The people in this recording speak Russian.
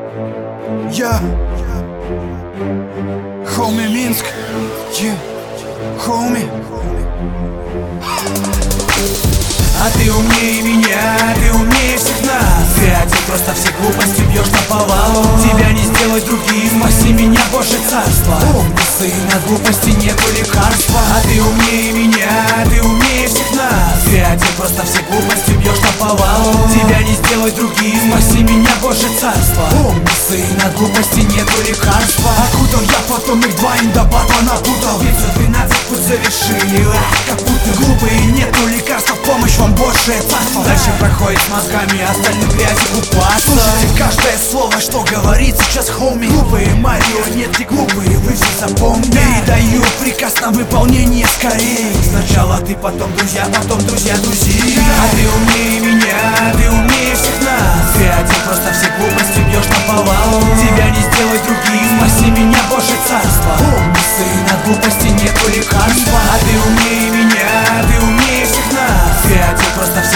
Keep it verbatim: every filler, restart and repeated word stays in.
Я Хоми Минск, yeah. Хоми. А ты умнее меня, ты умнее всех нас. Ты один, просто все глупости бьешь наповал. Тебя не сделать другим, спаси меня, Боже царство. Помни, сын, от глупости нету лекарства. А ты умнее меня, ты умнее всех нас. Ты один, просто все глупости бьешь наповал. Тебя не сделать другим, спаси меня, Боже царство. Помни, сын, от глупости нету лекарства. Окутал я потом их двоим до батла напутал. Ведь за двенадцать путь завершили, ах, как будто глупые, нету лекарства, помощь вам Божие царство. Дальше проходит с мозгами, остальным грязи купаться. Слушайте каждое слово, что говорит сейчас хоми. Глупые марионетки, глупые, вы все запомните. Передаю приказ на выполнение скорее. Сначала ты, потом друзья, потом друзья друзей. А ты умнее меня, ты умнее всех нас. Ты один, просто все глупости бьешь наповал. Тебя не сделать другим, спаси меня, Боже царство. Помни, сын, от глупости нету лекарства. А ты умнее меня, ты умнее всех нас. Ты один, просто